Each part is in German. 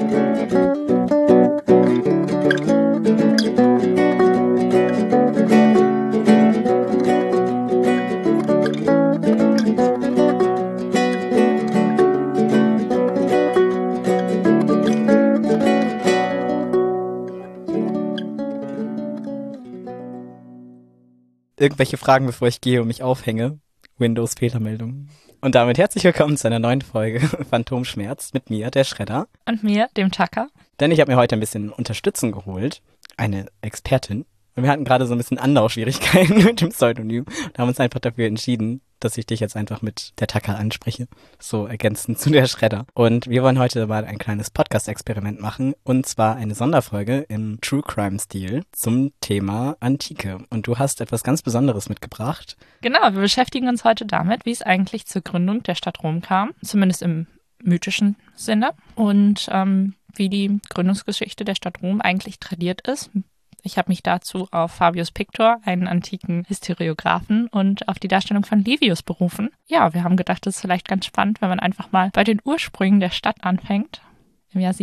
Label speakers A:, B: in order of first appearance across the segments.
A: Irgendwelche Fragen, bevor ich gehe und mich aufhänge. Windows-Fehlermeldung. Und damit herzlich willkommen zu einer neuen Folge Phantomschmerz mit mir, der Schredder.
B: Und mir, dem Tucker.
A: Denn ich habe mir heute ein bisschen Unterstützung geholt. Eine Expertin. Und wir hatten gerade so ein bisschen Anlaufschwierigkeiten mit dem Pseudonym und haben uns einfach dafür entschieden, dass ich dich jetzt einfach mit der Tucker anspreche. So ergänzend zu der Schredder. Und wir wollen heute mal ein kleines Podcast-Experiment machen. Und zwar eine Sonderfolge im True Crime-Stil zum Thema Antike. Und du hast etwas ganz Besonderes mitgebracht.
B: Genau, wir beschäftigen uns heute damit, wie es eigentlich zur Gründung der Stadt Rom kam. Zumindest im mythischen Sinne. Und wie die Gründungsgeschichte der Stadt Rom eigentlich tradiert ist. Ich habe mich dazu auf Fabius Pictor, einen antiken Historiographen, und auf die Darstellung von Livius berufen. Ja, wir haben gedacht, das ist vielleicht ganz spannend, wenn man einfach mal bei den Ursprüngen der Stadt anfängt, im Jahr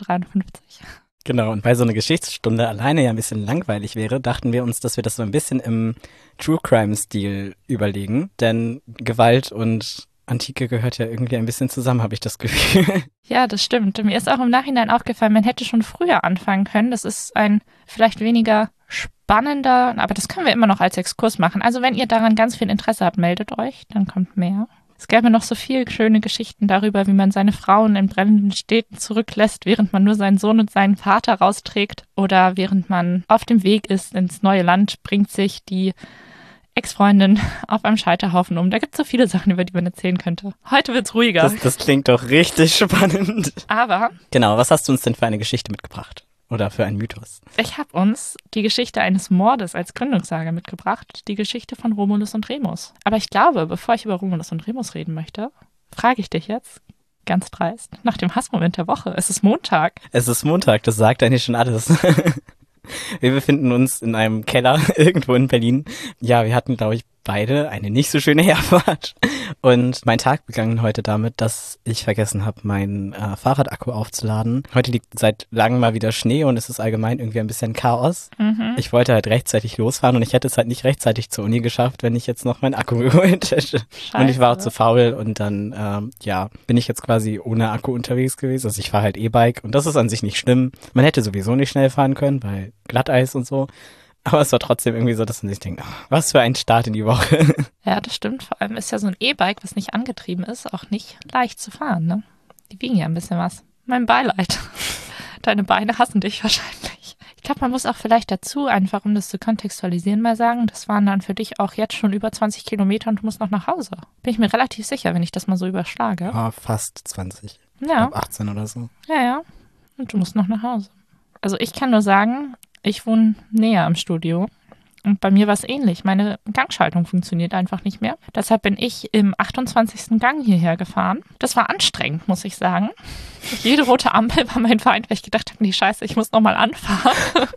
B: 753.
A: Genau, und weil so eine Geschichtsstunde alleine ja ein bisschen langweilig wäre, dachten wir uns, dass wir das so ein bisschen im True Crime-Stil überlegen. Denn Gewalt und Antike gehört ja irgendwie ein bisschen zusammen, habe ich das Gefühl.
B: Ja, das stimmt. Mir ist auch im Nachhinein aufgefallen, man hätte schon früher anfangen können. Das ist ein vielleicht weniger spannender, aber das können wir immer noch als Exkurs machen. Also wenn ihr daran ganz viel Interesse habt, meldet euch, dann kommt mehr. Es gäbe noch so viele schöne Geschichten darüber, wie man seine Frauen in brennenden Städten zurücklässt, während man nur seinen Sohn und seinen Vater rausträgt. Oder während man auf dem Weg ist ins neue Land, bringt sich die Ex-Freundin auf einem Scheiterhaufen um. Da gibt es so viele Sachen, über die man erzählen könnte. Heute wird's ruhiger.
A: Das klingt doch richtig spannend.
B: Aber
A: genau, was hast du uns denn für eine Geschichte mitgebracht? Oder für einen Mythos?
B: Ich habe uns die Geschichte eines Mordes als Gründungssage mitgebracht. Die Geschichte von Romulus und Remus. Aber ich glaube, bevor ich über Romulus und Remus reden möchte, frage ich dich jetzt, ganz dreist, nach dem Hassmoment der Woche. Es ist Montag.
A: Es ist Montag, das sagt eigentlich schon alles. Wir befinden uns in einem Keller irgendwo in Berlin. Ja, wir hatten, glaube ich, beide eine nicht so schöne Herfahrt. Und mein Tag begann heute damit, dass ich vergessen habe, meinen Fahrradakku aufzuladen. Heute liegt seit langem mal wieder Schnee und es ist allgemein irgendwie ein bisschen Chaos.
B: Mhm.
A: Ich wollte halt rechtzeitig losfahren und ich hätte es halt nicht rechtzeitig zur Uni geschafft, wenn ich jetzt noch meinen Akku geholt hätte.
B: Scheiße.
A: Und ich war auch zu faul und dann, bin ich jetzt quasi ohne Akku unterwegs gewesen. Also ich fahre halt E-Bike und das ist an sich nicht schlimm. Man hätte sowieso nicht schnell fahren können, weil Glatteis und so. Aber es war trotzdem irgendwie so, dass man sich denkt, was für ein Start in die Woche.
B: Ja, das stimmt. Vor allem ist ja so ein E-Bike, was nicht angetrieben ist, auch nicht leicht zu fahren, ne? Die wiegen ja ein bisschen was. Mein Beileid. Deine Beine hassen dich wahrscheinlich. Ich glaube, man muss auch vielleicht dazu, einfach um das zu kontextualisieren, mal sagen, das waren dann für dich auch jetzt schon über 20 Kilometer und du musst noch nach Hause. Bin ich mir relativ sicher, wenn ich das mal so überschlage.
A: Ja, fast 20.
B: Ja.
A: Ich glaub 18 oder so.
B: Ja. Und du musst noch nach Hause. Also ich kann nur sagen, ich wohne näher am Studio und bei mir war es ähnlich. Meine Gangschaltung funktioniert einfach nicht mehr. Deshalb bin ich im 28. Gang hierher gefahren. Das war anstrengend, muss ich sagen. Jede rote Ampel war mein Feind, weil ich gedacht habe, nee, scheiße, ich muss nochmal anfahren.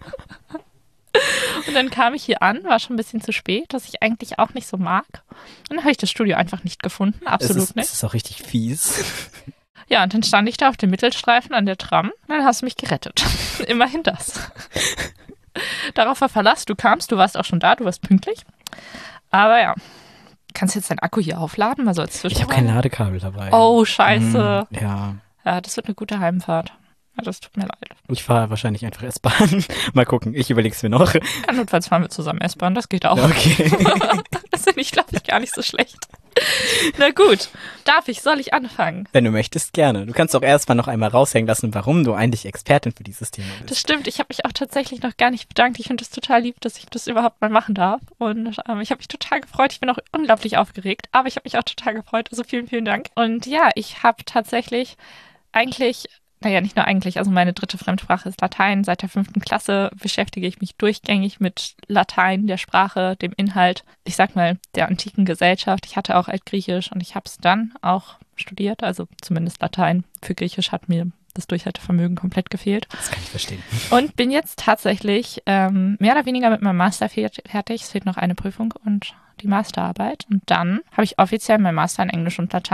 B: Und dann kam ich hier an, war schon ein bisschen zu spät, was ich eigentlich auch nicht so mag. Und dann habe ich das Studio einfach nicht gefunden, absolut nicht.
A: Es ist auch richtig fies.
B: Ja, und dann stand ich da auf dem Mittelstreifen an der Tram und dann hast du mich gerettet. Immerhin das. Darauf war Verlass, du kamst, du warst auch schon da, du warst pünktlich. Aber ja, kannst du jetzt deinen Akku hier aufladen? Mal so als
A: Ich habe kein Ladekabel dabei.
B: Oh, scheiße.
A: Ja.
B: Ja, das wird eine gute Heimfahrt. Ja, das tut mir leid.
A: Ich fahre wahrscheinlich einfach S-Bahn. Mal gucken, ich überleg's mir noch.
B: Ja, notfalls fahren wir zusammen S-Bahn, das geht auch.
A: Okay.
B: Das finde ich, glaube ich, gar nicht so schlecht. Na gut, soll ich anfangen?
A: Wenn du möchtest, gerne. Du kannst auch erstmal noch einmal raushängen lassen, warum du eigentlich Expertin für dieses Thema bist.
B: Das stimmt, ich habe mich auch tatsächlich noch gar nicht bedankt. Ich finde es total lieb, dass ich das überhaupt mal machen darf. Und ich habe mich total gefreut. Ich bin auch unglaublich aufgeregt, aber ich habe mich auch total gefreut. Also vielen, vielen Dank. Und ja, ich habe tatsächlich eigentlich... Naja, nicht nur eigentlich, also meine dritte Fremdsprache ist Latein. Seit der 5. Klasse beschäftige ich mich durchgängig mit Latein, der Sprache, dem Inhalt, ich sag mal, der antiken Gesellschaft. Ich hatte auch Altgriechisch und ich habe es dann auch studiert, also zumindest Latein. Für Griechisch hat mir das Durchhaltevermögen komplett gefehlt.
A: Das kann ich verstehen.
B: Und bin jetzt tatsächlich mehr oder weniger mit meinem Master fertig. Es fehlt noch eine Prüfung und die Masterarbeit. Und dann habe ich offiziell meinen Master in Englisch und Latein.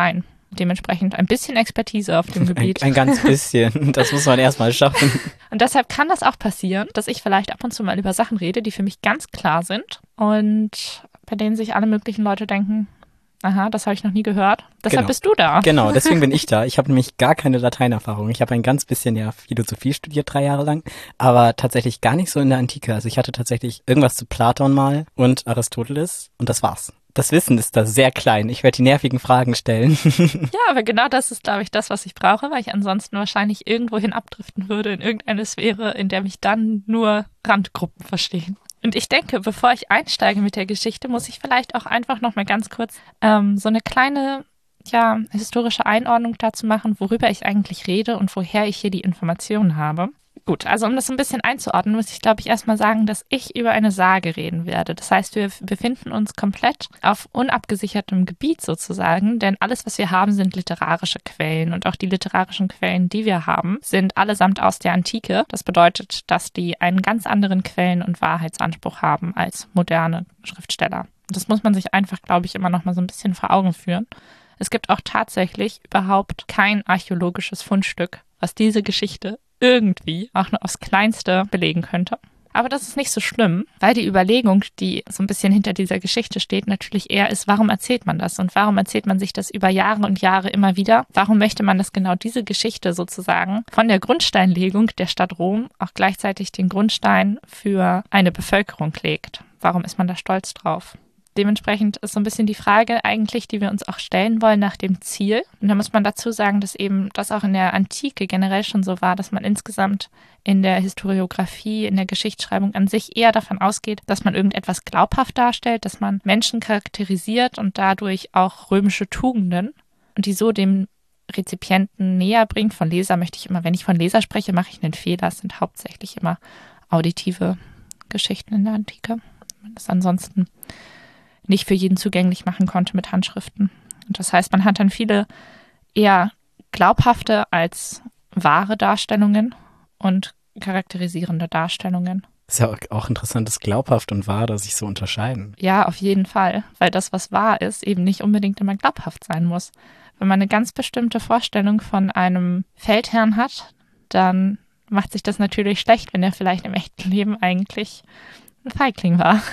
B: dementsprechend ein bisschen Expertise auf dem Gebiet.
A: Ein ganz bisschen. Das muss man erstmal schaffen.
B: Und deshalb kann das auch passieren, dass ich vielleicht ab und zu mal über Sachen rede, die für mich ganz klar sind und bei denen sich alle möglichen Leute denken, aha, das habe ich noch nie gehört. Deshalb bist du da.
A: Genau, deswegen bin ich da. Ich habe nämlich gar keine Lateinerfahrung. Ich habe ein ganz bisschen Philosophie studiert, 3 Jahre lang, aber tatsächlich gar nicht so in der Antike. Also ich hatte tatsächlich irgendwas zu Platon mal und Aristoteles und das war's. Das Wissen ist da sehr klein. Ich werde die nervigen Fragen stellen.
B: Ja, aber genau das ist, glaube ich, das, was ich brauche, weil ich ansonsten wahrscheinlich irgendwohin abdriften würde in irgendeine Sphäre, in der mich dann nur Randgruppen verstehen. Und ich denke, bevor ich einsteige mit der Geschichte, muss ich vielleicht auch einfach noch mal ganz kurz so eine kleine, historische Einordnung dazu machen, worüber ich eigentlich rede und woher ich hier die Informationen habe. Gut, also um das ein bisschen einzuordnen, muss ich, glaube ich, erstmal sagen, dass ich über eine Sage reden werde. Das heißt, wir befinden uns komplett auf unabgesichertem Gebiet sozusagen, denn alles, was wir haben, sind literarische Quellen. Und auch die literarischen Quellen, die wir haben, sind allesamt aus der Antike. Das bedeutet, dass die einen ganz anderen Quellen- und Wahrheitsanspruch haben als moderne Schriftsteller. Das muss man sich einfach, glaube ich, immer noch mal so ein bisschen vor Augen führen. Es gibt auch tatsächlich überhaupt kein archäologisches Fundstück, was diese Geschichte irgendwie auch nur aufs Kleinste belegen könnte. Aber das ist nicht so schlimm, weil die Überlegung, die so ein bisschen hinter dieser Geschichte steht, natürlich eher ist, warum erzählt man das und warum erzählt man sich das über Jahre und Jahre immer wieder? Warum möchte man, dass genau diese Geschichte sozusagen von der Grundsteinlegung der Stadt Rom auch gleichzeitig den Grundstein für eine Bevölkerung legt? Warum ist man da stolz drauf? Dementsprechend ist so ein bisschen die Frage eigentlich, die wir uns auch stellen wollen nach dem Ziel. Und da muss man dazu sagen, dass eben das auch in der Antike generell schon so war, dass man insgesamt in der Historiographie, in der Geschichtsschreibung an sich eher davon ausgeht, dass man irgendetwas glaubhaft darstellt, dass man Menschen charakterisiert und dadurch auch römische Tugenden und die so dem Rezipienten näher bringt. Von Leser möchte ich immer, wenn ich von Leser spreche, mache ich einen Fehler. Es sind hauptsächlich immer auditive Geschichten in der Antike. Man das ansonsten nicht für jeden zugänglich machen konnte mit Handschriften. Und das heißt, man hat dann viele eher glaubhafte als wahre Darstellungen und charakterisierende Darstellungen.
A: Ist ja auch interessant, dass glaubhaft und wahr, dass sich so unterscheiden.
B: Ja, auf jeden Fall, weil das, was wahr ist, eben nicht unbedingt immer glaubhaft sein muss. Wenn man eine ganz bestimmte Vorstellung von einem Feldherrn hat, dann macht sich das natürlich schlecht, wenn er vielleicht im echten Leben eigentlich ein Feigling war.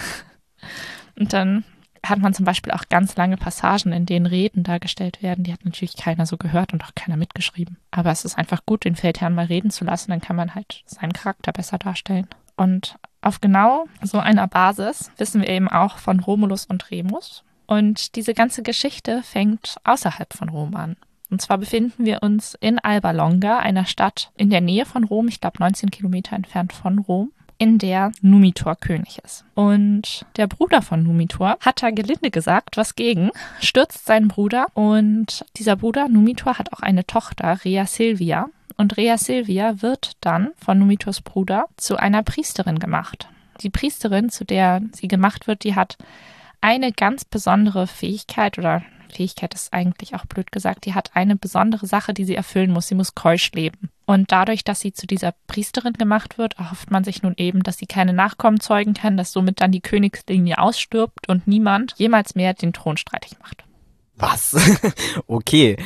B: Und dann hat man zum Beispiel auch ganz lange Passagen, in denen Reden dargestellt werden. Die hat natürlich keiner so gehört und auch keiner mitgeschrieben. Aber es ist einfach gut, den Feldherrn mal reden zu lassen. Dann kann man halt seinen Charakter besser darstellen. Und auf genau so einer Basis wissen wir eben auch von Romulus und Remus. Und diese ganze Geschichte fängt außerhalb von Rom an. Und zwar befinden wir uns in Alba Longa, einer Stadt in der Nähe von Rom, ich glaube 19 Kilometer entfernt von Rom, in der Numitor König ist. Und der Bruder von Numitor hat da gelinde gesagt was gegen, stürzt seinen Bruder und dieser Bruder Numitor hat auch eine Tochter, Rhea Silvia. Und Rhea Silvia wird dann von Numitors Bruder zu einer Priesterin gemacht. Die Priesterin, zu der sie gemacht wird, die hat eine ganz besondere Fähigkeit oder Fähigkeit ist eigentlich auch blöd gesagt, die hat eine besondere Sache, die sie erfüllen muss. Sie muss keusch leben. Und dadurch, dass sie zu dieser Priesterin gemacht wird, erhofft man sich nun eben, dass sie keine Nachkommen zeugen kann, dass somit dann die Königslinie ausstirbt und niemand jemals mehr den Thron streitig macht.
A: Was? Okay.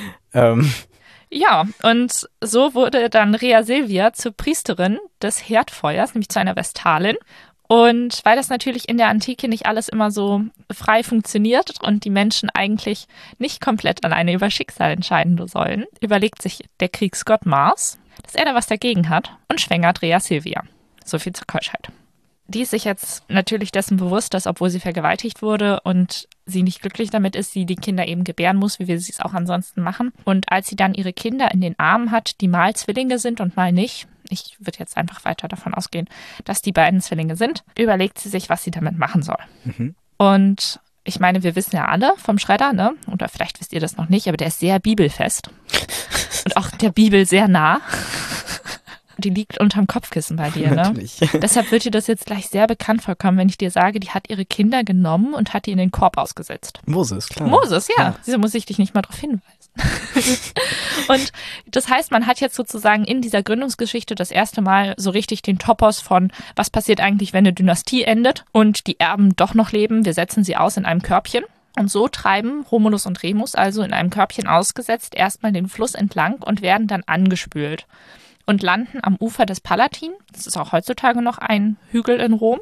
B: Ja, und so wurde dann Rhea Silvia zur Priesterin des Herdfeuers, nämlich zu einer Vestalin. Und weil das natürlich in der Antike nicht alles immer so frei funktioniert und die Menschen eigentlich nicht komplett alleine über Schicksal entscheiden sollen, überlegt sich der Kriegsgott Mars, dass er da was dagegen hat und schwängert Rhea Silvia. So viel zur Keuschheit. Die ist sich jetzt natürlich dessen bewusst, dass obwohl sie vergewaltigt wurde und sie nicht glücklich damit ist, sie die Kinder eben gebären muss, wie wir es auch ansonsten machen. Und als sie dann ihre Kinder in den Armen hat, die mal Zwillinge sind und mal nicht, ich würde jetzt einfach weiter davon ausgehen, dass die beiden Zwillinge sind, überlegt sie sich, was sie damit machen soll. Mhm. Und ich meine, wir wissen ja alle vom Schredder, ne? Oder vielleicht wisst ihr das noch nicht, aber der ist sehr bibelfest und auch der Bibel sehr nah. Die liegt unterm Kopfkissen bei dir, ne?
A: Natürlich.
B: Deshalb wird dir das jetzt gleich sehr bekannt vorkommen, wenn ich dir sage, die hat ihre Kinder genommen und hat die in den Korb ausgesetzt.
A: Moses, klar.
B: Moses, ja. Wieso muss ich dich nicht mal darauf hinweisen? Und das heißt, man hat jetzt sozusagen in dieser Gründungsgeschichte das erste Mal so richtig den Topos von, was passiert eigentlich, wenn eine Dynastie endet und die Erben doch noch leben. Wir setzen sie aus in einem Körbchen. Und so treiben Romulus und Remus also in einem Körbchen ausgesetzt erstmal den Fluss entlang und werden dann angespült und landen am Ufer des Palatin. Das ist auch heutzutage noch ein Hügel in Rom.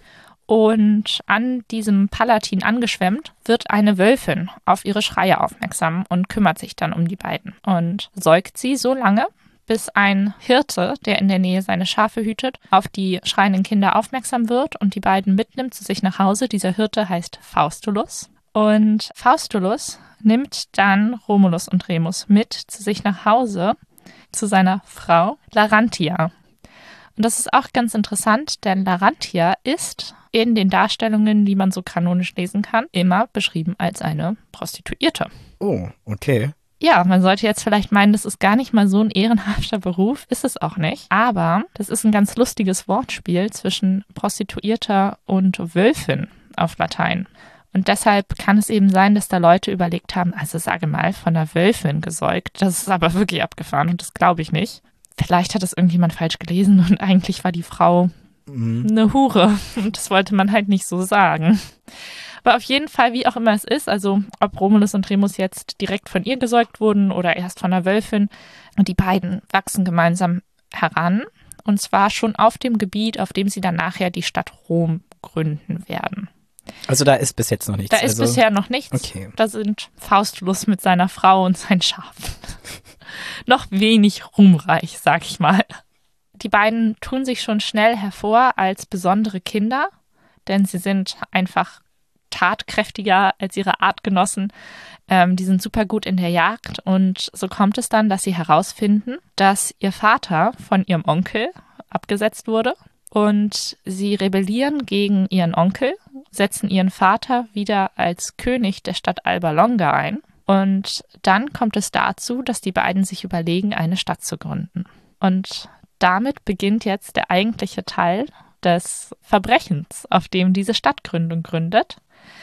B: Und an diesem Palatin angeschwemmt, wird eine Wölfin auf ihre Schreie aufmerksam und kümmert sich dann um die beiden und säugt sie so lange, bis ein Hirte, der in der Nähe seine Schafe hütet, auf die schreienden Kinder aufmerksam wird und die beiden mitnimmt zu sich nach Hause. Dieser Hirte heißt Faustulus. Und Faustulus nimmt dann Romulus und Remus mit zu sich nach Hause, zu seiner Frau Larantia. Und das ist auch ganz interessant, denn Larantia ist in den Darstellungen, die man so kanonisch lesen kann, immer beschrieben als eine Prostituierte.
A: Oh, okay.
B: Ja, man sollte jetzt vielleicht meinen, das ist gar nicht mal so ein ehrenhafter Beruf, ist es auch nicht. Aber das ist ein ganz lustiges Wortspiel zwischen Prostituierter und Wölfin auf Latein. Und deshalb kann es eben sein, dass da Leute überlegt haben, also sage mal, von einer Wölfin gesäugt. Das ist aber wirklich abgefahren und das glaube ich nicht. Vielleicht hat das irgendjemand falsch gelesen und eigentlich war die Frau eine Hure. Und das wollte man halt nicht so sagen. Aber auf jeden Fall, wie auch immer es ist, also ob Romulus und Remus jetzt direkt von ihr gesäugt wurden oder erst von einer Wölfin, und die beiden wachsen gemeinsam heran. Und zwar schon auf dem Gebiet, auf dem sie dann nachher die Stadt Rom gründen werden.
A: Also da ist bis jetzt noch nichts.
B: Da ist bisher noch nichts.
A: Okay.
B: Da sind Faustulus mit seiner Frau und seinen Schafen. Noch wenig ruhmreich, sag ich mal. Die beiden tun sich schon schnell hervor als besondere Kinder, denn sie sind einfach tatkräftiger als ihre Artgenossen. Die sind super gut in der Jagd und so kommt es dann, dass sie herausfinden, dass ihr Vater von ihrem Onkel abgesetzt wurde und sie rebellieren gegen ihren Onkel, setzen ihren Vater wieder als König der Stadt Alba Longa ein und dann kommt es dazu, dass die beiden sich überlegen, eine Stadt zu gründen. Und damit beginnt jetzt der eigentliche Teil des Verbrechens, auf dem diese Stadtgründung gründet.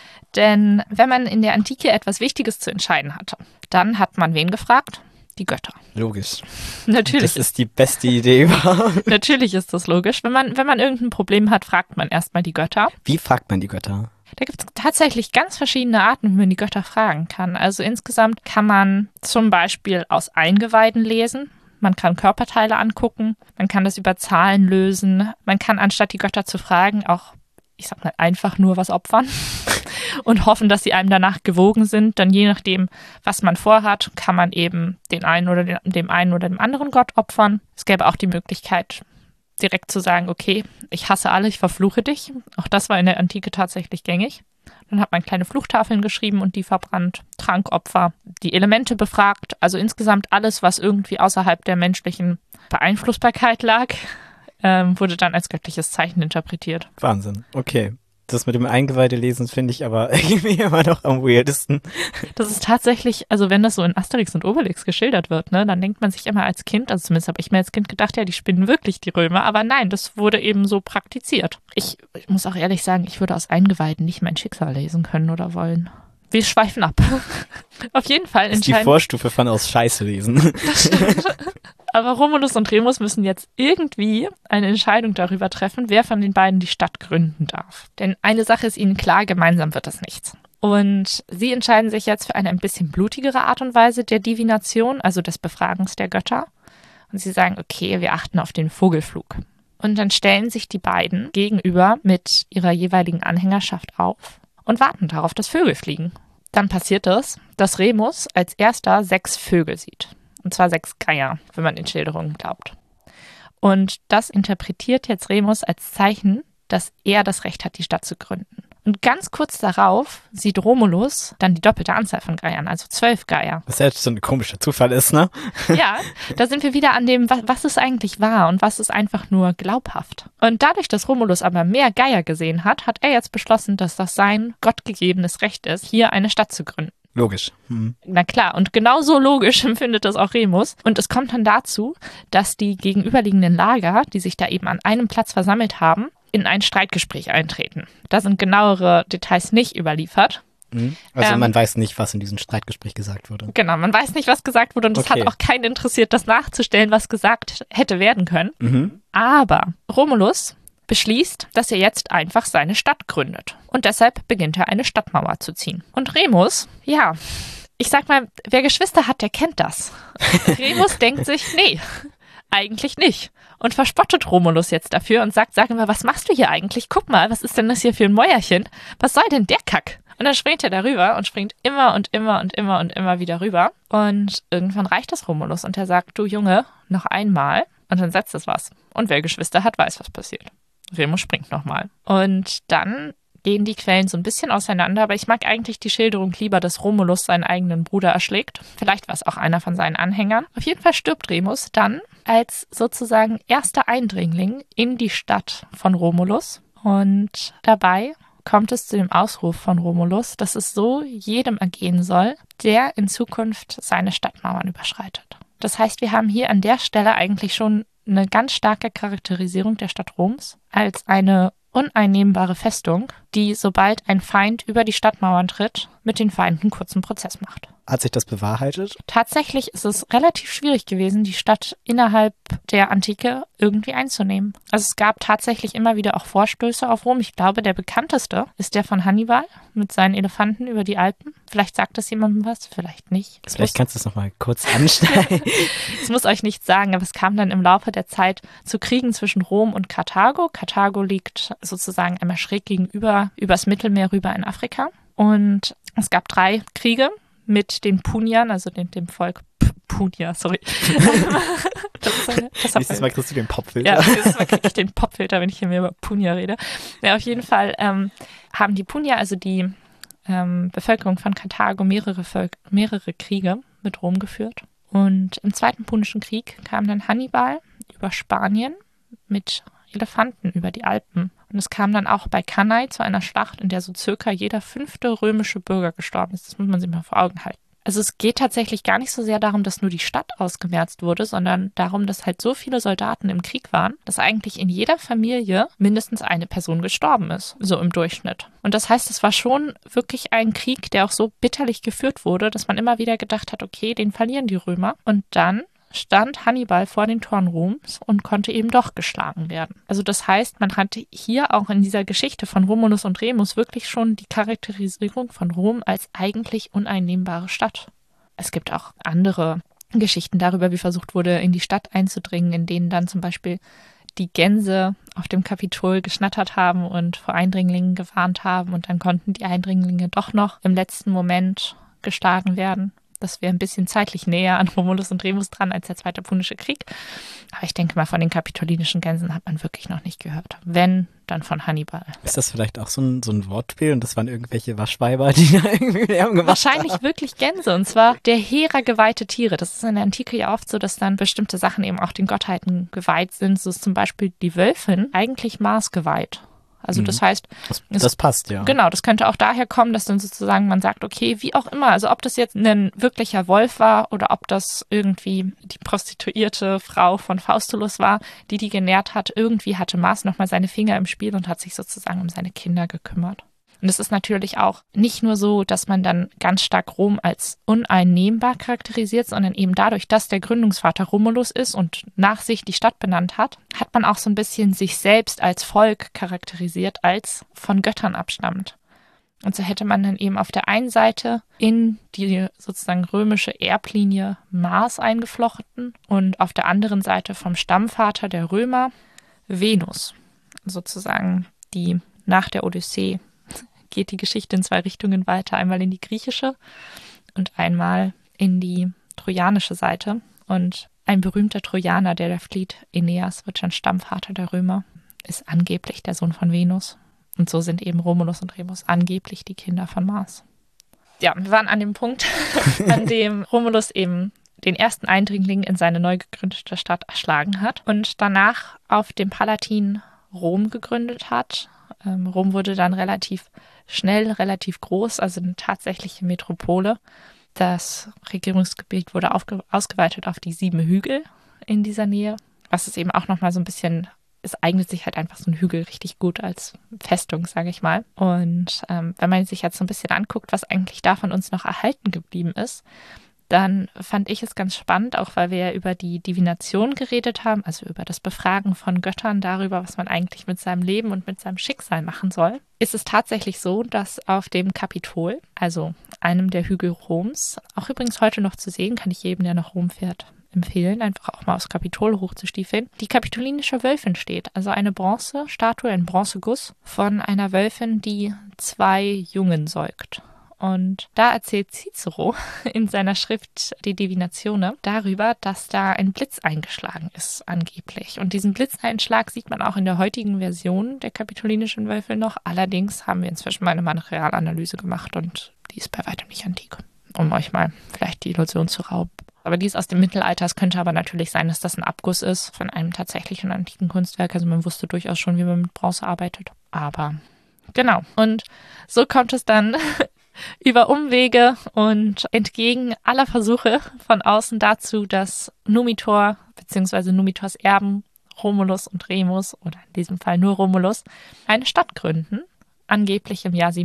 B: Denn wenn man in der Antike etwas Wichtiges zu entscheiden hatte, dann hat man wen gefragt? Die Götter.
A: Logisch.
B: Natürlich.
A: Das ist die beste Idee überhaupt.
B: Natürlich ist das logisch. Wenn man irgendein Problem hat, fragt man erstmal die Götter.
A: Wie fragt man die Götter?
B: Da gibt es tatsächlich ganz verschiedene Arten, wie man die Götter fragen kann. Also insgesamt kann man zum Beispiel aus Eingeweiden lesen. Man kann Körperteile angucken. Man kann das über Zahlen lösen. Man kann, anstatt die Götter zu fragen, auch, ich sag mal, einfach nur was opfern und hoffen, dass sie einem danach gewogen sind. Dann je nachdem, was man vorhat, kann man eben den einen oder dem einen oder dem anderen Gott opfern. Es gäbe auch die Möglichkeit, direkt zu sagen, okay, ich hasse alle, ich verfluche dich. Auch das war in der Antike tatsächlich gängig. Dann hat man kleine Fluchtafeln geschrieben und die verbrannt, Trankopfer, die Elemente befragt. Also insgesamt alles, was irgendwie außerhalb der menschlichen Beeinflussbarkeit lag, wurde dann als göttliches Zeichen interpretiert.
A: Wahnsinn, okay. Das mit dem Eingeweide-Lesen finde ich aber irgendwie immer noch am weirdesten.
B: Das ist tatsächlich, also wenn das so in Asterix und Obelix geschildert wird, ne, dann denkt man sich immer als Kind, also zumindest habe ich mir als Kind gedacht, ja, die spinnen wirklich die Römer, aber nein, das wurde eben so praktiziert. Ich muss auch ehrlich sagen, ich würde aus Eingeweiden nicht mein Schicksal lesen können oder wollen. Wir schweifen ab. Auf jeden Fall
A: entscheiden. Das ist die Vorstufe von aus Scheiße lesen.
B: Das stimmt. Aber Romulus und Remus müssen jetzt irgendwie eine Entscheidung darüber treffen, wer von den beiden die Stadt gründen darf. Denn eine Sache ist ihnen klar, gemeinsam wird das nichts. Und sie entscheiden sich jetzt für eine ein bisschen blutigere Art und Weise der Divination, also des Befragens der Götter. Und sie sagen, okay, wir achten auf den Vogelflug. Und dann stellen sich die beiden gegenüber mit ihrer jeweiligen Anhängerschaft auf und warten darauf, dass Vögel fliegen. Dann passiert es, dass Remus als erster 6 Vögel sieht. Und zwar 6 Geier, wenn man den Schilderungen glaubt. Und das interpretiert jetzt Remus als Zeichen, dass er das Recht hat, die Stadt zu gründen. Und ganz kurz darauf sieht Romulus dann die doppelte Anzahl von Geiern, also 12 Geier.
A: Was ja jetzt so ein komischer Zufall ist, ne?
B: Ja, da sind wir wieder an dem, was es eigentlich war und was ist einfach nur glaubhaft. Und dadurch, dass Romulus aber mehr Geier gesehen hat, hat er jetzt beschlossen, dass das sein gottgegebenes Recht ist, hier eine Stadt zu gründen.
A: Logisch.
B: Na klar, und genauso logisch empfindet das auch Remus. Und es kommt dann dazu, dass die gegenüberliegenden Lager, die sich da eben an einem Platz versammelt haben, in ein Streitgespräch eintreten. Da sind genauere Details nicht überliefert.
A: Also man weiß nicht, was in diesem Streitgespräch gesagt wurde.
B: Genau, man weiß nicht, was gesagt wurde und es hat auch keinen interessiert, das nachzustellen, was gesagt hätte werden können. Aber Romulus beschließt, dass er jetzt einfach seine Stadt gründet. Und deshalb beginnt er eine Stadtmauer zu ziehen. Und Remus, ja, ich sag mal, wer Geschwister hat, der kennt das. Remus denkt sich, nee, eigentlich nicht. Und verspottet Romulus jetzt dafür und sagt, sag mal, was machst du hier eigentlich? Guck mal, was ist denn das hier für ein Mäuerchen? Was soll denn der Kack? Und dann springt er darüber und springt immer und immer und immer und immer wieder rüber. Und irgendwann reicht es Romulus und er sagt, du Junge, noch einmal. Und dann setzt es was. Und wer Geschwister hat, weiß, was passiert. Remus springt nochmal. Und dann gehen die Quellen so ein bisschen auseinander, aber ich mag eigentlich die Schilderung lieber, dass Romulus seinen eigenen Bruder erschlägt. Vielleicht war es auch einer von seinen Anhängern. Auf jeden Fall stirbt Remus dann als sozusagen erster Eindringling in die Stadt von Romulus. Und dabei kommt es zu dem Ausruf von Romulus, dass es so jedem ergehen soll, der in Zukunft seine Stadtmauern überschreitet. Das heißt, wir haben hier an der Stelle eigentlich schon eine ganz starke Charakterisierung der Stadt Roms als eine uneinnehmbare Festung, die, sobald ein Feind über die Stadtmauern tritt, mit den Feinden kurzen Prozess macht.
A: Hat sich das bewahrheitet?
B: Tatsächlich ist es relativ schwierig gewesen, die Stadt innerhalb der Antike irgendwie einzunehmen. Also es gab tatsächlich immer wieder auch Vorstöße auf Rom. Ich glaube, der bekannteste ist der von Hannibal mit seinen Elefanten über die Alpen. Vielleicht sagt das jemandem was, vielleicht nicht.
A: Vielleicht kannst du es nochmal kurz anschneiden.
B: Es muss euch nichts sagen, aber es kam dann im Laufe der Zeit zu Kriegen zwischen Rom und Karthago. Karthago liegt sozusagen einmal schräg gegenüber, übers Mittelmeer rüber in Afrika. Und es gab 3 Kriege mit den Puniern, also dem Volk Punier, sorry.
A: Nächstes Mal kriegst du den Popfilter.
B: Ja, nächstes Mal kriege ich den Popfilter, wenn ich hier mehr über Punier rede. Ja, auf jeden Fall haben die Punier, also die Bevölkerung von Karthago, mehrere Kriege mit Rom geführt. Und im Zweiten Punischen Krieg kam dann Hannibal über Spanien mit Elefanten über die Alpen. Und es kam dann auch bei Cannae zu einer Schlacht, in der so circa jeder 5. römische Bürger gestorben ist. Das muss man sich mal vor Augen halten. Also es geht tatsächlich gar nicht so sehr darum, dass nur die Stadt ausgemerzt wurde, sondern darum, dass halt so viele Soldaten im Krieg waren, dass eigentlich in jeder Familie mindestens eine Person gestorben ist, so im Durchschnitt. Und das heißt, es war schon wirklich ein Krieg, der auch so bitterlich geführt wurde, dass man immer wieder gedacht hat, okay, den verlieren die Römer. Und dann stand Hannibal vor den Toren Roms und konnte eben doch geschlagen werden. Also das heißt, man hat hier auch in dieser Geschichte von Romulus und Remus wirklich schon die Charakterisierung von Rom als eigentlich uneinnehmbare Stadt. Es gibt auch andere Geschichten darüber, wie versucht wurde, in die Stadt einzudringen, in denen dann zum Beispiel die Gänse auf dem Kapitol geschnattert haben und vor Eindringlingen gewarnt haben und dann konnten die Eindringlinge doch noch im letzten Moment geschlagen werden. Das wäre ein bisschen zeitlich näher an Romulus und Remus dran als der Zweite Punische Krieg. Aber ich denke mal, von den kapitolinischen Gänsen hat man wirklich noch nicht gehört. Wenn, dann von Hannibal. Ist
A: das vielleicht auch so ein Wortspiel und das waren irgendwelche Waschweiber, die da irgendwie Lärm gemacht
B: Wahrscheinlich haben? Wirklich Gänse und zwar der Hera geweihte Tiere. Das ist in der Antike ja oft so, dass dann bestimmte Sachen eben auch den Gottheiten geweiht sind. So ist zum Beispiel die Wölfin eigentlich Mars geweiht. Also das heißt...
A: Das passt, ja.
B: Genau, das könnte auch daher kommen, dass dann sozusagen man sagt, okay, wie auch immer, also ob das jetzt ein wirklicher Wolf war oder ob das irgendwie die prostituierte Frau von Faustulus war, die genährt hat, irgendwie hatte Mars nochmal seine Finger im Spiel und hat sich sozusagen um seine Kinder gekümmert. Und es ist natürlich auch nicht nur so, dass man dann ganz stark Rom als uneinnehmbar charakterisiert, sondern eben dadurch, dass der Gründungsvater Romulus ist und nach sich die Stadt benannt hat, hat man auch so ein bisschen sich selbst als Volk charakterisiert, als von Göttern abstammend. Und so hätte man dann eben auf der einen Seite in die sozusagen römische Erblinie Mars eingeflochten und auf der anderen Seite vom Stammvater der Römer Venus, sozusagen die nach der Odyssee geht die Geschichte in 2 Richtungen weiter. Einmal in die griechische und einmal in die trojanische Seite. Und ein berühmter Trojaner, der da flieht, Aeneas, wird schon Stammvater der Römer, ist angeblich der Sohn von Venus. Und so sind eben Romulus und Remus angeblich die Kinder von Mars. Ja, wir waren an dem Punkt, an dem Romulus eben den ersten Eindringling in seine neu gegründete Stadt erschlagen hat und danach auf dem Palatin Rom gegründet hat. Rom wurde dann relativ schnell, relativ groß, also eine tatsächliche Metropole. Das Regierungsgebiet wurde ausgeweitet auf die 7 Hügel in dieser Nähe, was es eben auch nochmal so ein bisschen, es eignet sich halt einfach so ein Hügel richtig gut als Festung, sage ich mal. Und wenn man sich jetzt so ein bisschen anguckt, was eigentlich da von uns noch erhalten geblieben ist, dann fand ich es ganz spannend, auch weil wir ja über die Divination geredet haben, also über das Befragen von Göttern darüber, was man eigentlich mit seinem Leben und mit seinem Schicksal machen soll. Ist es tatsächlich so, dass auf dem Kapitol, also einem der Hügel Roms, auch übrigens heute noch zu sehen, kann ich jedem, der nach Rom fährt, empfehlen, einfach auch mal aufs Kapitol hochzustiefeln, die kapitolinische Wölfin steht. Also eine Bronzestatue, ein Bronzeguss von einer Wölfin, die 2 Jungen säugt. Und da erzählt Cicero in seiner Schrift Die Divinatione darüber, dass da ein Blitz eingeschlagen ist, angeblich. Und diesen Blitzeinschlag sieht man auch in der heutigen Version der kapitolinischen Wölfin noch. Allerdings haben wir inzwischen mal eine Materialanalyse gemacht und die ist bei weitem nicht antik, um euch mal vielleicht die Illusion zu rauben. Aber die ist aus dem Mittelalter. Es könnte aber natürlich sein, dass das ein Abguss ist von einem tatsächlichen antiken Kunstwerk. Also man wusste durchaus schon, wie man mit Bronze arbeitet. Aber genau. Und so kommt es dann über Umwege und entgegen aller Versuche von außen dazu, dass Numitor bzw. Numitors Erben Romulus und Remus, oder in diesem Fall nur Romulus, eine Stadt gründen, angeblich im Jahr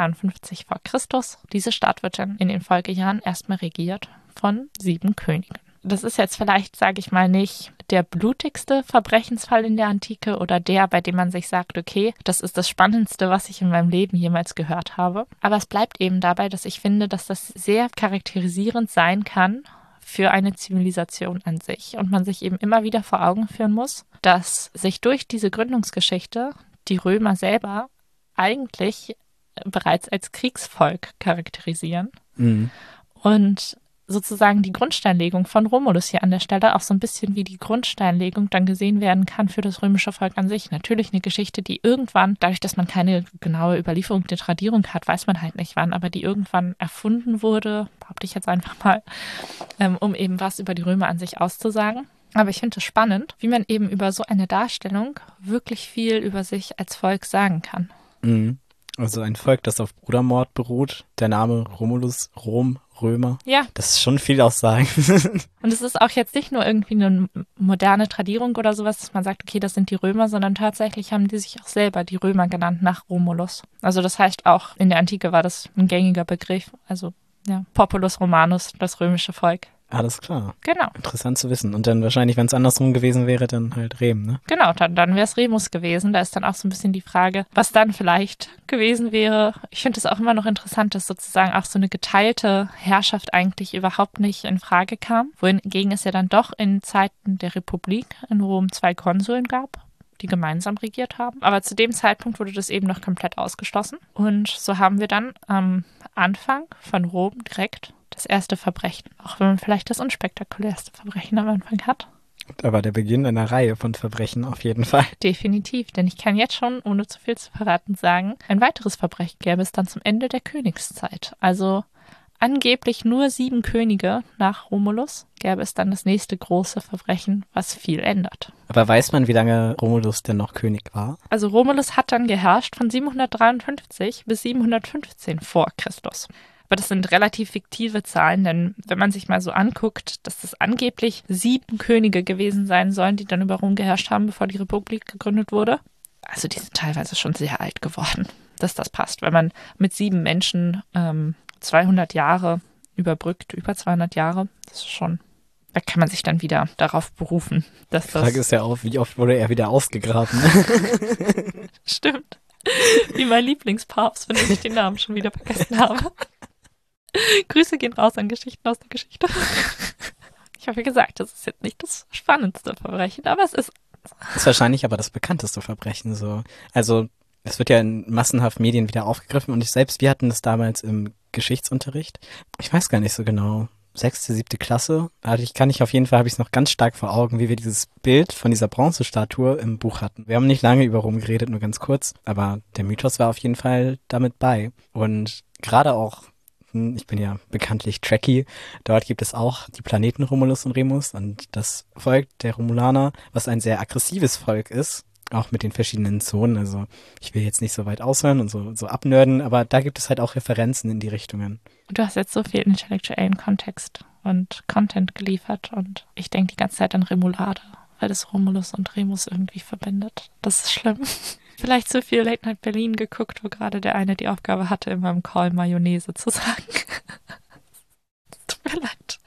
B: 753 vor Christus. Diese Stadt wird dann in den Folgejahren erstmal regiert von 7 Königen. Das ist jetzt vielleicht, sage ich mal, nicht der blutigste Verbrechensfall in der Antike oder der, bei dem man sich sagt, okay, das ist das Spannendste, was ich in meinem Leben jemals gehört habe. Aber es bleibt eben dabei, dass ich finde, dass das sehr charakterisierend sein kann für eine Zivilisation an sich. Und man sich eben immer wieder vor Augen führen muss, dass sich durch diese Gründungsgeschichte die Römer selber eigentlich bereits als Kriegsvolk charakterisieren. Mhm. Und sozusagen die Grundsteinlegung von Romulus hier an der Stelle auch so ein bisschen wie die Grundsteinlegung dann gesehen werden kann für das römische Volk an sich. Natürlich eine Geschichte, die irgendwann, dadurch, dass man keine genaue Überlieferung der Tradierung hat, weiß man halt nicht wann, aber die irgendwann erfunden wurde, behaupte ich jetzt einfach mal, um eben was über die Römer an sich auszusagen. Aber ich finde es spannend, wie man eben über so eine Darstellung wirklich viel über sich als Volk sagen kann.
A: Mhm. Also ein Volk, das auf Brudermord beruht. Der Name Romulus, Rom, Römer.
B: Ja.
A: Das ist schon viel Aussagen.
B: Und es ist auch jetzt nicht nur irgendwie eine moderne Tradierung oder sowas, dass man sagt, okay, das sind die Römer, sondern tatsächlich haben die sich auch selber die Römer genannt nach Romulus. Also das heißt auch, in der Antike war das ein gängiger Begriff. Also ja, Populus Romanus, das römische Volk.
A: Alles klar.
B: Genau.
A: Interessant zu wissen. Und dann wahrscheinlich, wenn es andersrum gewesen wäre, dann halt Rem, ne?
B: Genau, dann wäre es Remus gewesen. Da ist dann auch so ein bisschen die Frage, was dann vielleicht gewesen wäre. Ich finde es auch immer noch interessant, dass sozusagen auch so eine geteilte Herrschaft eigentlich überhaupt nicht in Frage kam. Wohingegen es ja dann doch in Zeiten der Republik in Rom 2 Konsuln gab, die gemeinsam regiert haben. Aber zu dem Zeitpunkt wurde das eben noch komplett ausgeschlossen. Und so haben wir dann am Anfang von Rom direkt das erste Verbrechen, auch wenn man vielleicht das unspektakulärste Verbrechen am Anfang hat.
A: Aber der Beginn einer Reihe von Verbrechen auf jeden Fall.
B: Definitiv, denn ich kann jetzt schon, ohne zu viel zu verraten, sagen, ein weiteres Verbrechen gäbe es dann zum Ende der Königszeit. Also angeblich nur 7 Könige nach Romulus gäbe es dann das nächste große Verbrechen, was viel ändert.
A: Aber weiß man, wie lange Romulus denn noch König war?
B: Also Romulus hat dann geherrscht von 753 bis 715 vor Christus. Aber das sind relativ fiktive Zahlen, denn wenn man sich mal so anguckt, dass das angeblich 7 Könige gewesen sein sollen, die dann über Rom geherrscht haben, bevor die Republik gegründet wurde. Also die sind teilweise schon sehr alt geworden, dass das passt. Wenn man mit 7 Menschen 200 Jahre überbrückt, über 200 Jahre, das ist schon, da kann man sich dann wieder darauf berufen, dass das...
A: Die Frage ist ja auch, wie oft wurde er wieder ausgegraben?
B: Stimmt. Wie mein Lieblingspapst, von dem ich den Namen schon wieder vergessen habe. Grüße gehen raus an Geschichten aus der Geschichte. Ich habe ja gesagt, das ist jetzt nicht das spannendste Verbrechen, aber es ist...
A: Das ist wahrscheinlich aber das bekannteste Verbrechen. So. Also es wird ja in massenhaft Medien wieder aufgegriffen und wir hatten das damals im Geschichtsunterricht. Ich weiß gar nicht so genau. 6., 7. Klasse. Also auf jeden Fall habe ich es noch ganz stark vor Augen, wie wir dieses Bild von dieser Bronzestatue im Buch hatten. Wir haben nicht lange über Rom geredet, nur ganz kurz, aber der Mythos war auf jeden Fall damit bei. Und gerade auch, ich bin ja bekanntlich Trekkie, dort gibt es auch die Planeten Romulus und Remus und das Volk der Romulaner, was ein sehr aggressives Volk ist, auch mit den verschiedenen Zonen. Also ich will jetzt nicht so weit ausholen und so abnörden, aber da gibt es halt auch Referenzen in die Richtungen.
B: Du hast jetzt so viel intellektuellen Kontext und Content geliefert und ich denke die ganze Zeit an Remoulade, weil das Romulus und Remus irgendwie verbindet. Das ist schlimm. Vielleicht zu viel Late Night Berlin geguckt, wo gerade der eine die Aufgabe hatte, in meinem Call Mayonnaise zu sagen. Tut mir leid.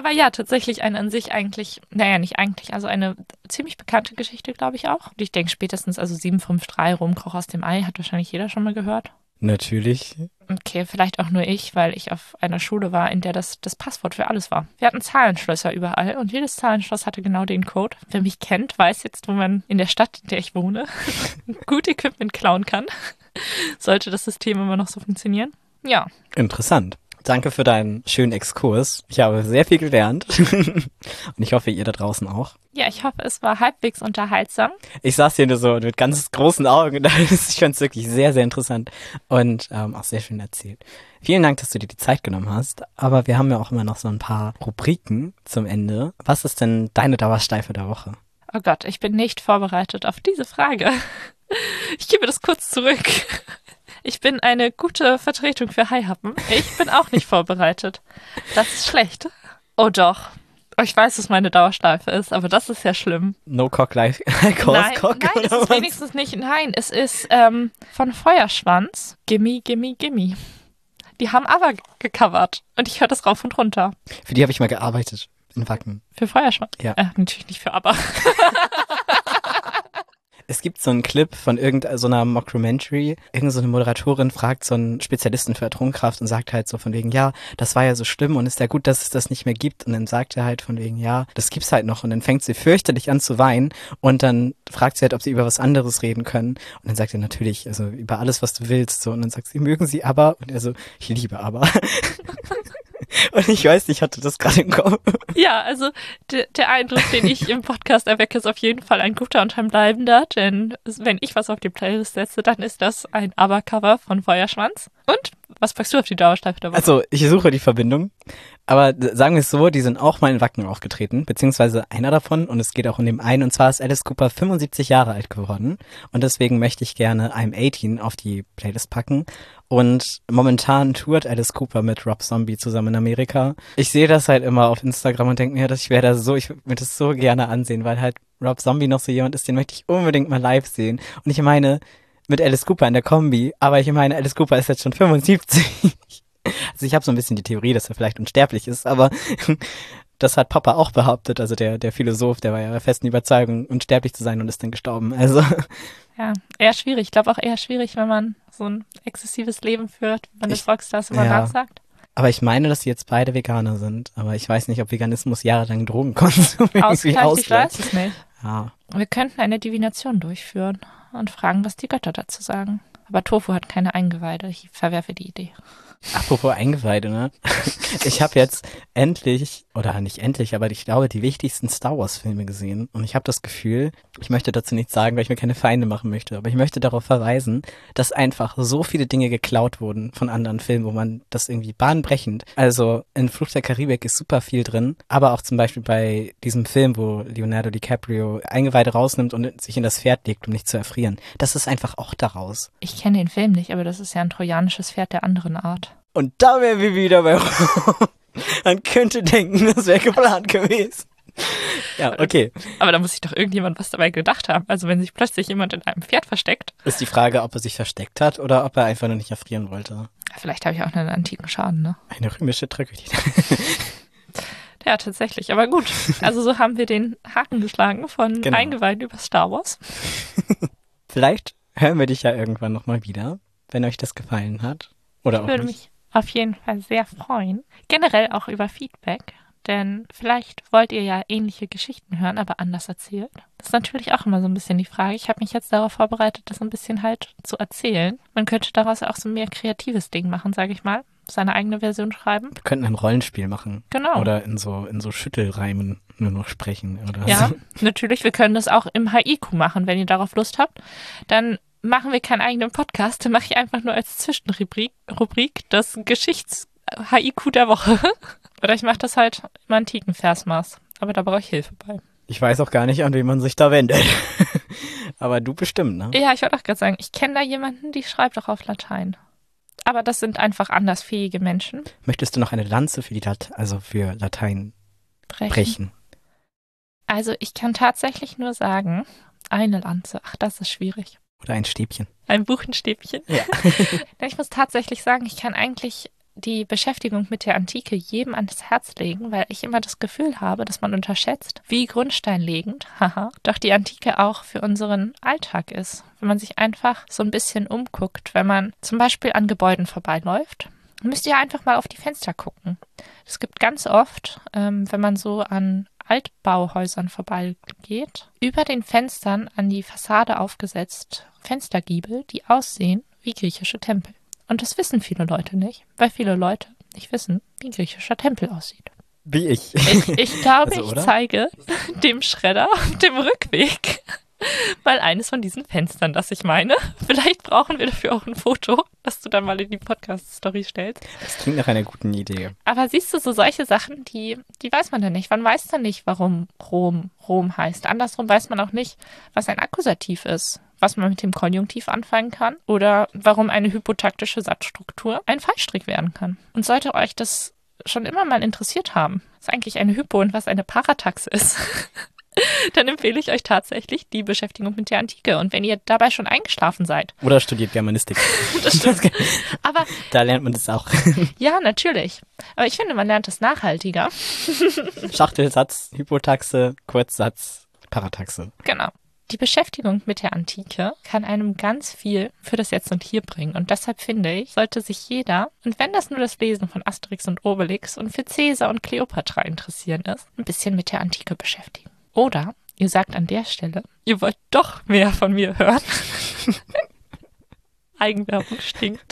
B: Aber ja, tatsächlich eine an sich eigentlich, naja, nicht eigentlich, also eine ziemlich bekannte Geschichte, glaube ich auch. Und ich denke spätestens, also 753 Rumkoch aus dem Ei, hat wahrscheinlich jeder schon mal gehört.
A: Natürlich.
B: Okay, vielleicht auch nur ich, weil ich auf einer Schule war, in der das Passwort für alles war. Wir hatten Zahlenschlösser überall und jedes Zahlenschloss hatte genau den Code. Wer mich kennt, weiß jetzt, wo man in der Stadt, in der ich wohne, gut Equipment klauen kann. Sollte das System immer noch so funktionieren. Ja.
A: Interessant. Danke für deinen schönen Exkurs. Ich habe sehr viel gelernt. Und ich hoffe, ihr da draußen auch.
B: Ja, ich hoffe, es war halbwegs unterhaltsam.
A: Ich saß hier nur so mit ganz großen Augen. Ich fand es wirklich sehr, sehr interessant und auch sehr schön erzählt. Vielen Dank, dass du dir die Zeit genommen hast. Aber wir haben ja auch immer noch so ein paar Rubriken zum Ende. Was ist denn deine Dauerschleife der Woche?
B: Oh Gott, ich bin nicht vorbereitet auf diese Frage. Ich gebe das kurz zurück. Ich bin eine gute Vertretung für Haihappen. Ich bin auch nicht vorbereitet. Das ist schlecht. Oh doch. Ich weiß, was meine Dauerschleife ist, aber das ist ja schlimm.
A: No Cock Life
B: Nein,
A: Cock,
B: nein, es ist wenigstens nicht. Nein, es ist von Feuerschwanz. Gimme, gimme, gimme. Die haben aber gecovert und ich höre das rauf und runter.
A: Für die habe ich mal gearbeitet in Wacken.
B: Für Feuerschwanz?
A: Ja.
B: Natürlich nicht für aber.
A: Es gibt so einen Clip von irgendeiner Mockumentary. Irgend so eine Moderatorin fragt so einen Spezialisten für Atomkraft und sagt halt so von wegen, ja, das war ja so schlimm und ist ja gut, dass es das nicht mehr gibt. Und dann sagt er halt von wegen, ja, das gibt's halt noch. Und dann fängt sie fürchterlich an zu weinen und dann fragt sie halt, ob sie über was anderes reden können. Und dann sagt er natürlich, also über alles, was du willst. So. Und dann sagt sie, mögen sie aber? Und er so, ich liebe aber. Und ich weiß nicht, ich hatte das gerade im Kopf.
B: Ja, also der Eindruck, den ich im Podcast erwecke, ist auf jeden Fall ein guter und ein bleibender, denn wenn ich was auf die Playlist setze, dann ist das ein Aber-Cover von Feuerschwanz. Und was packst du auf die Dauerschleife der Woche?
A: Also, ich suche die Verbindung. Aber sagen wir es so, die sind auch mal in Wacken aufgetreten, beziehungsweise einer davon, und es geht auch um den einen, und zwar ist Alice Cooper 75 Jahre alt geworden und deswegen möchte ich gerne I'm 18 auf die Playlist packen und momentan tourt Alice Cooper mit Rob Zombie zusammen in Amerika. Ich sehe das halt immer auf Instagram und denke mir, dass ich würde das so gerne ansehen, weil halt Rob Zombie noch so jemand ist, den möchte ich unbedingt mal live sehen und ich meine, mit Alice Cooper in der Kombi, aber ich meine, Alice Cooper ist jetzt schon 75. Also ich habe so ein bisschen die Theorie, dass er vielleicht unsterblich ist, aber das hat Papa auch behauptet, also der Philosoph, der war ja der festen Überzeugung, unsterblich zu sein und ist dann gestorben. Also
B: ja, eher schwierig. Ich glaube auch eher schwierig, wenn man so ein exzessives Leben führt, wenn das Rockstars immer nachsagt.
A: Aber ich meine, dass sie jetzt beide Veganer sind, aber ich weiß nicht, ob Veganismus jahrelang Drogenkonsum irgendwie
B: ausgleicht. Ich weiß es nicht.
A: Ja.
B: Wir könnten eine Divination durchführen und fragen, was die Götter dazu sagen. Aber Tofu hat keine Eingeweide. Ich verwerfe die Idee.
A: Apropos Eingeweide, ne? Ich habe jetzt endlich, oder nicht endlich, aber ich glaube, die wichtigsten Star Wars Filme gesehen. Und ich habe das Gefühl, ich möchte dazu nichts sagen, weil ich mir keine Feinde machen möchte, aber ich möchte darauf verweisen, dass einfach so viele Dinge geklaut wurden von anderen Filmen, wo man das irgendwie bahnbrechend, also in Fluch der Karibik ist super viel drin, aber auch zum Beispiel bei diesem Film, wo Leonardo DiCaprio Eingeweide rausnimmt und sich in das Pferd legt, um nicht zu erfrieren. Das ist einfach auch daraus.
B: Ich kenne den Film nicht, aber das ist ja ein trojanisches Pferd der anderen Art.
A: Und da wären wir wieder bei Man könnte denken, das wäre geplant gewesen. Ja, okay.
B: Aber da muss sich doch irgendjemand was dabei gedacht haben. Also wenn sich plötzlich jemand in einem Pferd versteckt.
A: Ist die Frage, ob er sich versteckt hat oder ob er einfach nur nicht erfrieren wollte.
B: Vielleicht habe ich auch einen antiken Schaden, ne?
A: Eine römische Tragödie.
B: Ja, tatsächlich. Aber gut. Also so haben wir den Haken geschlagen von Eingeweiden über Star Wars.
A: Vielleicht hören wir dich ja irgendwann nochmal wieder, wenn euch das gefallen hat. Oder auch nicht. Ich würde mich
B: auf jeden Fall sehr freuen. Generell auch über Feedback. Denn vielleicht wollt ihr ja ähnliche Geschichten hören, aber anders erzählt. Das ist natürlich auch immer so ein bisschen die Frage. Ich habe mich jetzt darauf vorbereitet, das ein bisschen halt zu erzählen. Man könnte daraus auch so ein mehr kreatives Ding machen, sage ich mal. Seine eigene Version schreiben.
A: Wir könnten ein Rollenspiel machen.
B: Genau.
A: Oder in so Schüttelreimen nur noch sprechen. Oder
B: ja,
A: so.
B: Natürlich. Wir können das auch im Haiku machen, wenn ihr darauf Lust habt. Dann machen wir keinen eigenen Podcast. Dann mache ich einfach nur als Zwischenrubrik das Geschichts-Haiku der Woche. Oder ich mache das halt im antiken Versmaß. Aber da brauche ich Hilfe bei.
A: Ich weiß auch gar nicht, an wen man sich da wendet. Aber du bestimmt, ne?
B: Ja, ich wollte auch gerade sagen, ich kenne da jemanden, die schreibt auch auf Latein. Aber das sind einfach anders fähige Menschen.
A: Möchtest du noch eine Lanze für für Latein brechen?
B: Also ich kann tatsächlich nur sagen, eine Lanze. Ach, das ist schwierig.
A: Oder ein Stäbchen.
B: Ein Buchenstäbchen?
A: Ja.
B: Ich muss tatsächlich sagen, ich kann eigentlich die Beschäftigung mit der Antike jedem ans Herz legen, weil ich immer das Gefühl habe, dass man unterschätzt, wie grundsteinlegend, haha, doch die Antike auch für unseren Alltag ist. Wenn man sich einfach so ein bisschen umguckt, wenn man zum Beispiel an Gebäuden vorbeiläuft, müsst ihr einfach mal auf die Fenster gucken. Es gibt ganz oft, wenn man so an Altbauhäusern vorbeigeht, über den Fenstern an die Fassade aufgesetzt Fenstergiebel, die aussehen wie griechische Tempel. Und das wissen viele Leute nicht, weil viele Leute nicht wissen, wie ein griechischer Tempel aussieht.
A: Wie ich.
B: Ich glaube,
A: Also,
B: ich zeige dem Schredder auf dem Rückweg mal eines von diesen Fenstern, das ich meine. Vielleicht brauchen wir dafür auch ein Foto, das du dann mal in die Podcast-Story stellst.
A: Das klingt nach einer guten Idee.
B: Aber siehst du, so solche Sachen, die weiß man dann nicht. Man weiß dann nicht, warum Rom heißt. Andersrum weiß man auch nicht, was ein Akkusativ ist, was man mit dem Konjunktiv anfangen kann oder warum eine hypotaktische Satzstruktur ein Fallstrick werden kann. Und sollte euch das schon immer mal interessiert haben, was eigentlich eine Hypo und was eine Parataxe ist, dann empfehle ich euch tatsächlich die Beschäftigung mit der Antike. Und wenn ihr dabei schon eingeschlafen seid.
A: Oder studiert Germanistik.
B: Das stimmt. Aber
A: da lernt man das auch.
B: Ja, natürlich. Aber ich finde, man lernt es nachhaltiger.
A: Schachtelsatz, Hypotaxe, Kurzsatz, Parataxe.
B: Genau. Die Beschäftigung mit der Antike kann einem ganz viel für das Jetzt und Hier bringen. Und deshalb finde ich, sollte sich jeder, und wenn das nur das Lesen von Asterix und Obelix und für Caesar und Kleopatra interessieren ist, ein bisschen mit der Antike beschäftigen. Oder ihr sagt an der Stelle, ihr wollt doch mehr von mir hören. Eigenwerbung stinkt.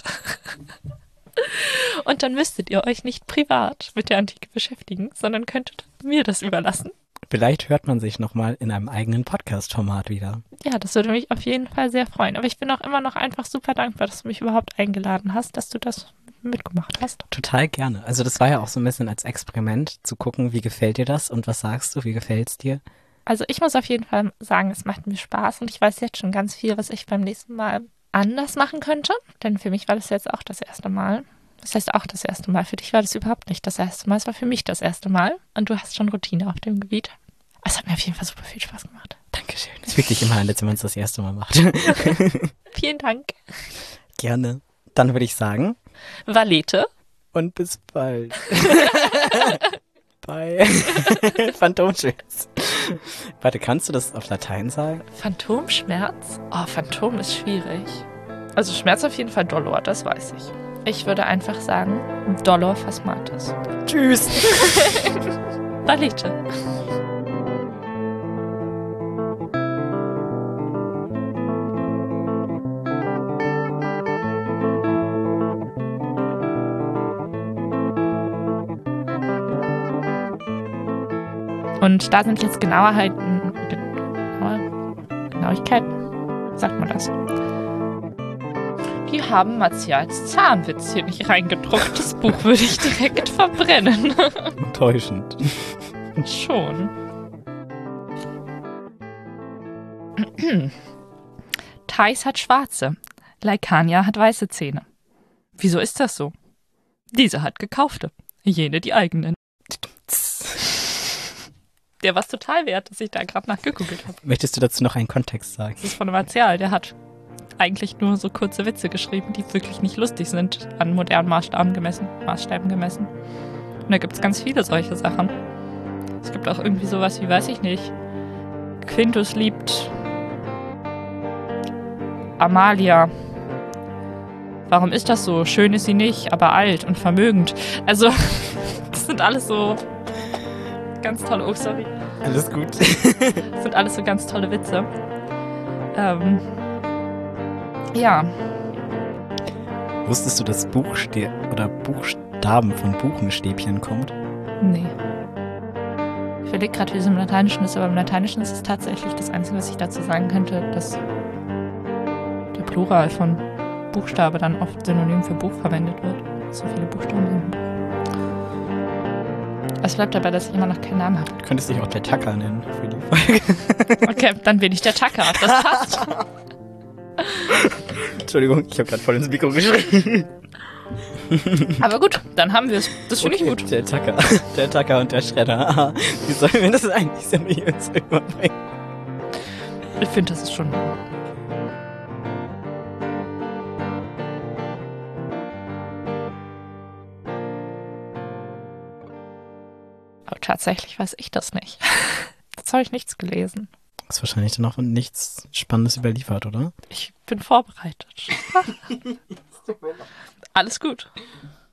B: Und dann müsstet ihr euch nicht privat mit der Antike beschäftigen, sondern könntet mir das überlassen.
A: Vielleicht hört man sich nochmal in einem eigenen Podcast-Format wieder.
B: Ja, das würde mich auf jeden Fall sehr freuen. Aber ich bin auch immer noch einfach super dankbar, dass du mich überhaupt eingeladen hast, dass du das mitgemacht hast.
A: Total gerne. Also das war ja auch so ein bisschen als Experiment, zu gucken, wie gefällt dir das und was sagst du, wie gefällt's dir?
B: Also ich muss auf jeden Fall sagen, es macht mir Spaß und ich weiß jetzt schon ganz viel, was ich beim nächsten Mal anders machen könnte. Denn für mich war das jetzt auch das erste Mal. Das heißt auch das erste Mal. Für dich war das überhaupt nicht das erste Mal. Es war für mich das erste Mal. Und du hast schon Routine auf dem Gebiet. Es hat mir auf jeden Fall super viel Spaß gemacht.
A: Dankeschön. Es ist wirklich immer nett, wenn man es das erste Mal macht.
B: Vielen Dank.
A: Gerne. Dann würde ich sagen.
B: Valete.
A: Und bis bald. Bye. Phantomschmerz. Warte, kannst du das auf Latein sagen?
B: Phantomschmerz? Oh, Phantom ist schwierig. Also Schmerz auf jeden Fall Dolor, das weiß ich. Ich würde einfach sagen, Dolor phasmatis.
A: Tschüss.
B: Valete. Und da sind jetzt Genauigkeiten, sagt man das? Die haben Martials Zahnwitz hier nicht reingedruckt. Das Buch würde ich direkt verbrennen.
A: Enttäuschend.
B: Schon. Thais hat schwarze, Leikania hat weiße Zähne. Wieso ist das so? Diese hat gekaufte, jene die eigenen. Der war es total wert, dass ich da gerade nachgegoogelt habe.
A: Möchtest du dazu noch einen Kontext sagen?
B: Das ist von Martial, der hat eigentlich nur so kurze Witze geschrieben, die wirklich nicht lustig sind, an modernen Maßstäben gemessen. Und da gibt es ganz viele solche Sachen. Es gibt auch irgendwie sowas wie, weiß ich nicht, Quintus liebt Amalia. Warum ist das so? Schön ist sie nicht, aber alt und vermögend. Also, das sind alles so ganz tolle, oh sorry.
A: Alles gut.
B: Das sind alles so ganz tolle Witze. Ja.
A: Wusstest du, dass Buchstaben von Buchenstäbchen kommt?
B: Nee. Ich überlege gerade, wie es im Lateinischen ist, aber im Lateinischen ist es tatsächlich das Einzige, was ich dazu sagen könnte, dass der Plural von Buchstabe dann oft synonym für Buch verwendet wird. So viele Buchstaben sind. Es bleibt dabei, dass ich immer noch keinen Namen habe.
A: Du könntest dich auch der Tacker nennen für die Folge.
B: Okay, dann bin ich der Tacker. Das passt.
A: Entschuldigung, ich habe gerade voll ins Mikro geschrieben.
B: Aber gut, dann haben wir es. Das finde ich gut.
A: Der Tacker und der Schredder. Wie sollen wir das eigentlich seriös überbringen?
B: Ich finde, das ist schon Aber tatsächlich weiß ich das nicht. Jetzt habe ich nichts gelesen.
A: Ist wahrscheinlich dann auch nichts Spannendes überliefert, oder?
B: Ich bin vorbereitet. Alles gut.